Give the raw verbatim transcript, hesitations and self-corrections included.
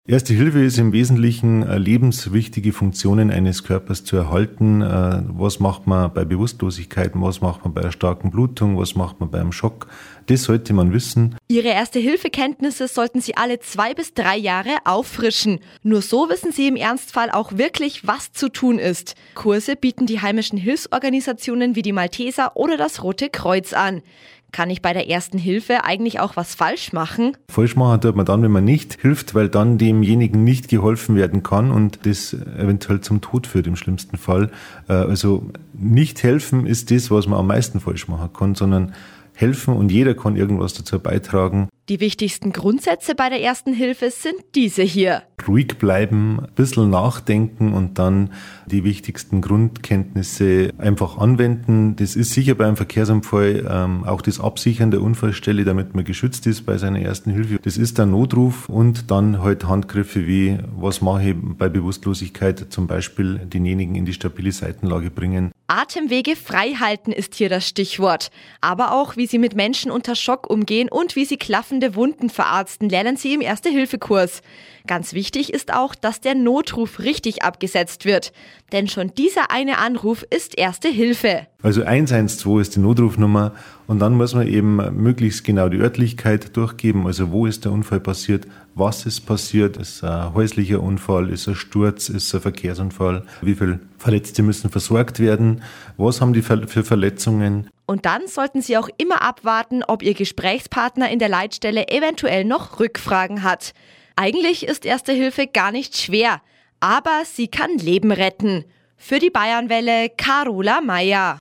Erste Hilfe ist im Wesentlichen, lebenswichtige Funktionen eines Körpers zu erhalten. Was macht man bei Bewusstlosigkeiten, was macht man bei einer starken Blutung, was macht man beim Schock? Das sollte man wissen. Ihre Erste-Hilfe-Kenntnisse sollten Sie alle zwei bis drei Jahre auffrischen. Nur so wissen Sie im Ernstfall auch wirklich, was zu tun ist. Kurse bieten die heimischen Hilfsorganisationen wie die Malteser oder das Rote Kreuz an. Kann ich bei der Ersten Hilfe eigentlich auch was falsch machen? Falsch machen tut man dann, wenn man nicht hilft, weil dann demjenigen nicht geholfen werden kann und das eventuell zum Tod führt im schlimmsten Fall. Also nicht helfen ist das, was man am meisten falsch machen kann, sondern helfen und jeder kann irgendwas dazu beitragen. Die wichtigsten Grundsätze bei der Ersten Hilfe sind diese hier. Ruhig bleiben, ein bisschen nachdenken und dann die wichtigsten Grundkenntnisse einfach anwenden. Das ist sicher beim Verkehrsunfall ähm, auch das Absichern der Unfallstelle, damit man geschützt ist bei seiner Ersten Hilfe. Das ist der Notruf und dann halt Handgriffe wie, was mache ich bei Bewusstlosigkeit, zum Beispiel denjenigen in die stabile Seitenlage bringen. Atemwege frei halten ist hier das Stichwort. Aber auch, wie Sie mit Menschen unter Schock umgehen und wie Sie klaffende Wunden verarzten, lernen Sie im Erste-Hilfe-Kurs. Ganz wichtig ist auch, dass der Notruf richtig abgesetzt wird. Denn schon dieser eine Anruf ist Erste Hilfe. Also eins eins zwei ist die Notrufnummer und dann muss man eben möglichst genau die Örtlichkeit durchgeben. Also wo ist der Unfall passiert, was ist passiert, ist ein häuslicher Unfall, ist ein Sturz, ist ein Verkehrsunfall, wie viele Verletzte müssen versorgt werden, was haben die für Verletzungen. Und dann sollten Sie auch immer abwarten, ob Ihr Gesprächspartner in der Leitstelle eventuell noch Rückfragen hat. Eigentlich ist Erste Hilfe gar nicht schwer, aber sie kann Leben retten. Für die Bayernwelle, Carola Meyer.